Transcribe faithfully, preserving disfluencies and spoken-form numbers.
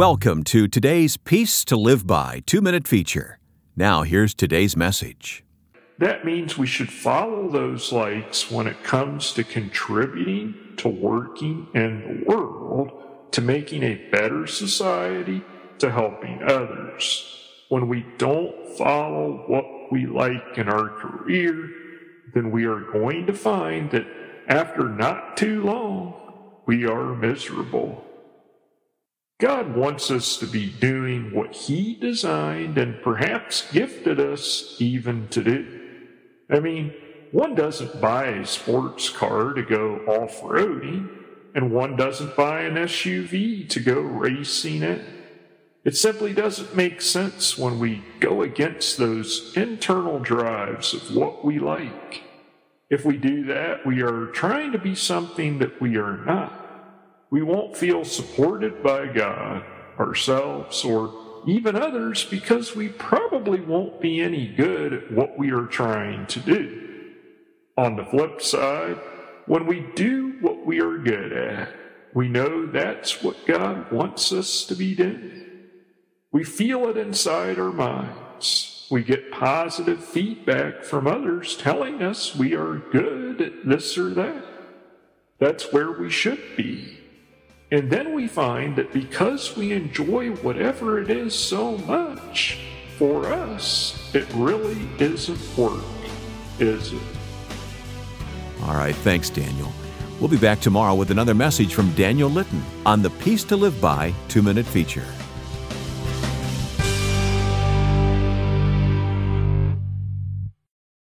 Welcome to today's Peace to Live By two-minute feature. Now here's today's message. That means we should follow those likes when it comes to contributing to working in the world, to making a better society, to helping others. When we don't follow what we like in our career, then we are going to find that after not too long, we are miserable. God wants us to be doing what He designed and perhaps gifted us even to do. I mean, one doesn't buy a sports car to go off-roading, and one doesn't buy an S U V to go racing in. It simply doesn't make sense when we go against those internal drives of what we like. If we do that, we are trying to be something that we are not. We won't feel supported by God, ourselves, or even others because we probably won't be any good at what we are trying to do. On the flip side, when we do what we are good at, we know that's what God wants us to be doing. We feel it inside our minds. We get positive feedback from others telling us we are good at this or that. That's where we should be. And then we find that because we enjoy whatever it is so much, for us, it really isn't work, is it? All right, thanks, Daniel. We'll be back tomorrow with another message from Daniel Litton on the Peace to Live By two-minute feature.